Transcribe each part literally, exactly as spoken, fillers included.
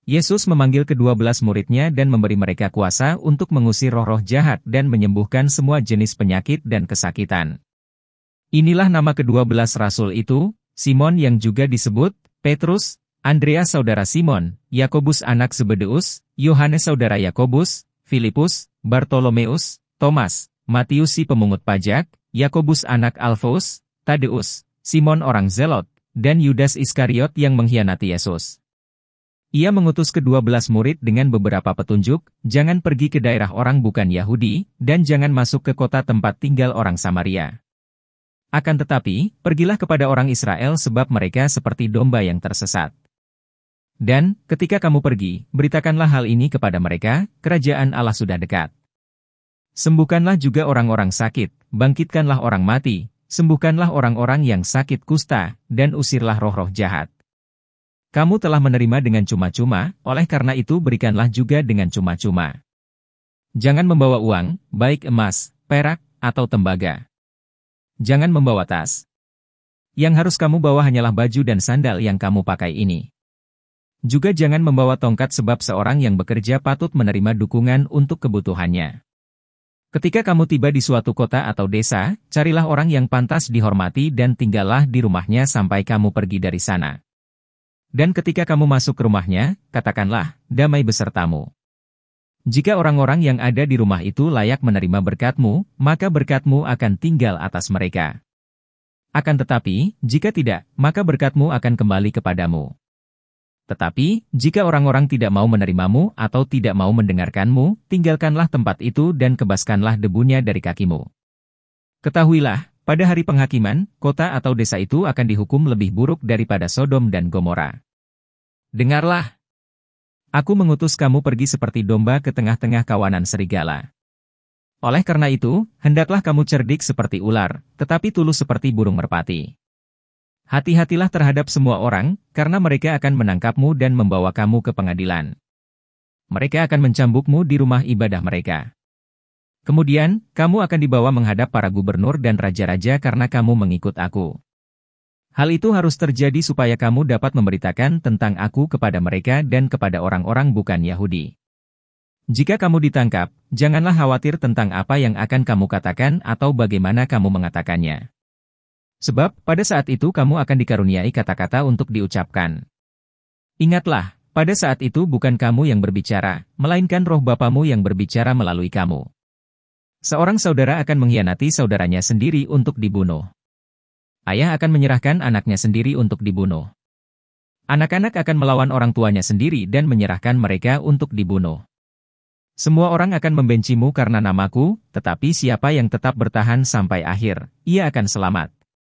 Yesus memanggil kedua belas murid-Nya dan memberi mereka kuasa untuk mengusir roh-roh jahat dan menyembuhkan semua jenis penyakit dan kesakitan. Inilah nama kedua belas rasul itu, Simon yang juga disebut Petrus, Andreas saudara Simon, Yakobus anak Zebedeus, Yohanes saudara Yakobus, Filipus, Bartolomeus, Thomas, Matius si pemungut pajak, Yakobus anak Alfeus, Tadeus, Simon orang Zelot, dan Yudas Iskariot yang mengkhianati Yesus. Ia mengutus kedua belas murid dengan beberapa petunjuk, jangan pergi ke daerah orang bukan Yahudi, dan jangan masuk ke kota tempat tinggal orang Samaria. Akan tetapi, pergilah kepada orang Israel sebab mereka seperti domba yang tersesat. Dan, ketika kamu pergi, beritakanlah hal ini kepada mereka, kerajaan Allah sudah dekat. Sembuhkanlah juga orang-orang sakit, bangkitkanlah orang mati, sembuhkanlah orang-orang yang sakit kusta, dan usirlah roh-roh jahat. Kamu telah menerima dengan cuma-cuma, oleh karena itu berikanlah juga dengan cuma-cuma. Jangan membawa uang, baik emas, perak, atau tembaga. Jangan membawa tas. Yang harus kamu bawa hanyalah baju dan sandal yang kamu pakai ini. Juga jangan membawa tongkat sebab seorang yang bekerja patut menerima dukungan untuk kebutuhannya. Ketika kamu tiba di suatu kota atau desa, carilah orang yang pantas dihormati dan tinggallah di rumahnya sampai kamu pergi dari sana. Dan ketika kamu masuk ke rumahnya, katakanlah, damai besertamu. Jika orang-orang yang ada di rumah itu layak menerima berkatmu, maka berkatmu akan tinggal atas mereka. Akan tetapi, jika tidak, maka berkatmu akan kembali kepadamu. Tetapi, jika orang-orang tidak mau menerimamu atau tidak mau mendengarkanmu, tinggalkanlah tempat itu dan kebaskanlah debunya dari kakimu. Ketahuilah, pada hari penghakiman, kota atau desa itu akan dihukum lebih buruk daripada Sodom dan Gomora. Dengarlah! Aku mengutus kamu pergi seperti domba ke tengah-tengah kawanan serigala. Oleh karena itu, hendaklah kamu cerdik seperti ular, tetapi tulus seperti burung merpati. Hati-hatilah terhadap semua orang, karena mereka akan menangkapmu dan membawa kamu ke pengadilan. Mereka akan mencambukmu di rumah ibadah mereka. Kemudian, kamu akan dibawa menghadap para gubernur dan raja-raja karena kamu mengikut aku. Hal itu harus terjadi supaya kamu dapat memberitakan tentang aku kepada mereka dan kepada orang-orang bukan Yahudi. Jika kamu ditangkap, janganlah khawatir tentang apa yang akan kamu katakan atau bagaimana kamu mengatakannya. Sebab, pada saat itu kamu akan dikaruniai kata-kata untuk diucapkan. Ingatlah, pada saat itu bukan kamu yang berbicara, melainkan roh Bapamu yang berbicara melalui kamu. Seorang saudara akan mengkhianati saudaranya sendiri untuk dibunuh. Ayah akan menyerahkan anaknya sendiri untuk dibunuh. Anak-anak akan melawan orang tuanya sendiri dan menyerahkan mereka untuk dibunuh. Semua orang akan membencimu karena namaku, tetapi siapa yang tetap bertahan sampai akhir, ia akan selamat.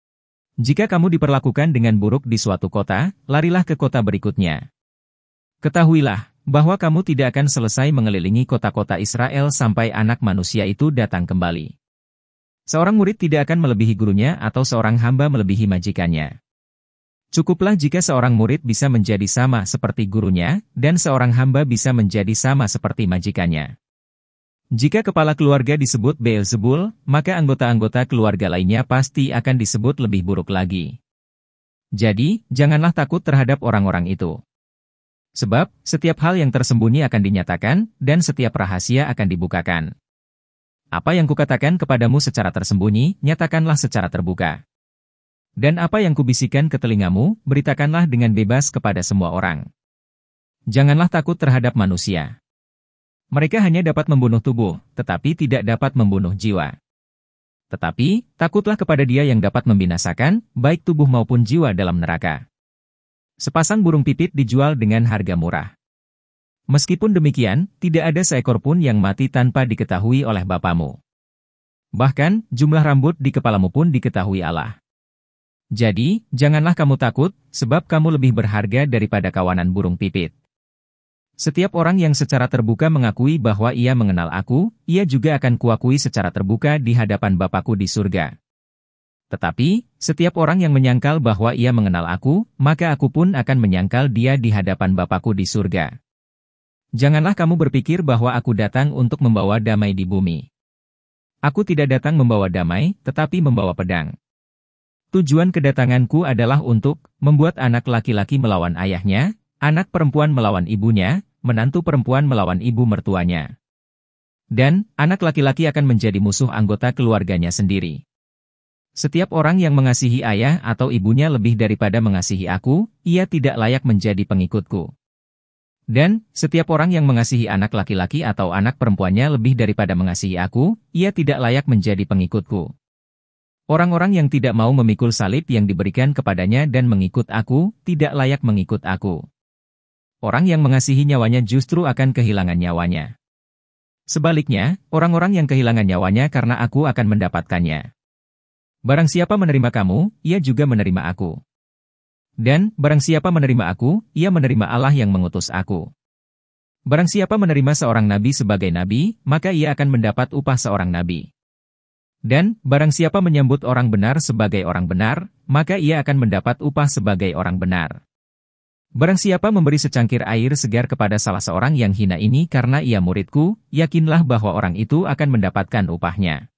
Jika kamu diperlakukan dengan buruk di suatu kota, larilah ke kota berikutnya. Ketahuilah, bahwa kamu tidak akan selesai mengelilingi kota-kota Israel sampai anak manusia itu datang kembali. Seorang murid tidak akan melebihi gurunya atau seorang hamba melebihi majikannya. Cukuplah jika seorang murid bisa menjadi sama seperti gurunya, dan seorang hamba bisa menjadi sama seperti majikannya. Jika kepala keluarga disebut Beelzebul, maka anggota-anggota keluarga lainnya pasti akan disebut lebih buruk lagi. Jadi, janganlah takut terhadap orang-orang itu. Sebab, setiap hal yang tersembunyi akan dinyatakan, dan setiap rahasia akan dibukakan. Apa yang kukatakan kepadamu secara tersembunyi, nyatakanlah secara terbuka. Dan apa yang kubisikkan ke telingamu, beritakanlah dengan bebas kepada semua orang. Janganlah takut terhadap manusia. Mereka hanya dapat membunuh tubuh, tetapi tidak dapat membunuh jiwa. Tetapi, takutlah kepada Dia yang dapat membinasakan, baik tubuh maupun jiwa dalam neraka. Sepasang burung pipit dijual dengan harga murah. Meskipun demikian, tidak ada seekor pun yang mati tanpa diketahui oleh Bapamu. Bahkan, jumlah rambut di kepalamu pun diketahui Allah. Jadi, janganlah kamu takut, sebab kamu lebih berharga daripada kawanan burung pipit. Setiap orang yang secara terbuka mengakui bahwa ia mengenal aku, ia juga akan kuakui secara terbuka di hadapan Bapakku di surga. Tetapi, setiap orang yang menyangkal bahwa ia mengenal aku, maka aku pun akan menyangkal dia di hadapan Bapakku di surga. Janganlah kamu berpikir bahwa aku datang untuk membawa damai di bumi. Aku tidak datang membawa damai, tetapi membawa pedang. Tujuan kedatanganku adalah untuk membuat anak laki-laki melawan ayahnya, anak perempuan melawan ibunya, menantu perempuan melawan ibu mertuanya. Dan, anak laki-laki akan menjadi musuh anggota keluarganya sendiri. Setiap orang yang mengasihi ayah atau ibunya lebih daripada mengasihi aku, ia tidak layak menjadi pengikutku. Dan, setiap orang yang mengasihi anak laki-laki atau anak perempuannya lebih daripada mengasihi aku, ia tidak layak menjadi pengikutku. Orang-orang yang tidak mau memikul salib yang diberikan kepadanya dan mengikut aku, tidak layak mengikut aku. Orang yang mengasihi nyawanya justru akan kehilangan nyawanya. Sebaliknya, orang-orang yang kehilangan nyawanya karena aku akan mendapatkannya. Barang siapa menerima kamu, ia juga menerima aku. Dan, barang siapa menerima aku, ia menerima Allah yang mengutus aku. Barang siapa menerima seorang nabi sebagai nabi, maka ia akan mendapat upah seorang nabi. Dan, barang siapa menyambut orang benar sebagai orang benar, maka ia akan mendapat upah sebagai orang benar. Barang siapa memberi secangkir air segar kepada salah seorang yang hina ini karena ia muridku, yakinlah bahwa orang itu akan mendapatkan upahnya.